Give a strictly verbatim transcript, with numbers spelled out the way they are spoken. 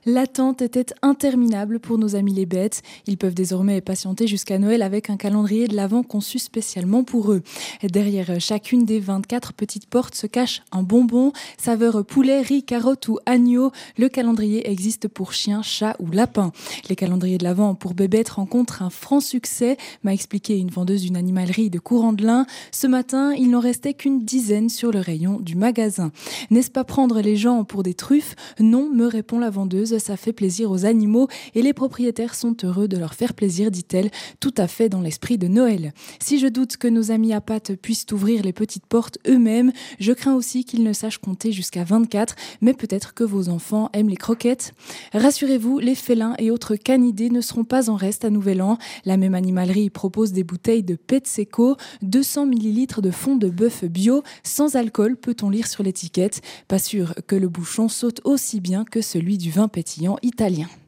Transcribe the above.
L'attente était interminable pour nos amis les bêtes. Ils peuvent désormais patienter jusqu'à Noël avec un calendrier de l'Avent conçu spécialement pour eux. Derrière chacune des vingt-quatre petites portes se cache un bonbon, saveur poulet, riz, carotte ou agneau. Le calendrier existe pour chien, chat ou lapin. Les calendriers de l'Avent pour bébêtes rencontrent un franc succès, m'a expliqué une vendeuse d'une animalerie de Courant-de-Lin. Ce matin, il n'en restait qu'une dizaine sur le rayon du magasin. N'est-ce pas prendre les gens pour des truffes ? Non, me répond la vendeuse. Ça fait plaisir aux animaux et les propriétaires sont heureux de leur faire plaisir, dit-elle, tout à fait dans l'esprit de Noël. Si je doute que nos amis à pattes puissent ouvrir les petites portes eux-mêmes, je crains aussi qu'ils ne sachent compter jusqu'à vingt-quatre, mais peut-être que vos enfants aiment les croquettes. Rassurez-vous, les félins et autres canidés ne seront pas en reste à Nouvel An. La même animalerie propose des bouteilles de Petseco, deux cents millilitres de fond de bœuf bio, sans alcool, peut-on lire sur l'étiquette. Pas sûr que le bouchon saute aussi bien que celui du vin pétillant italien.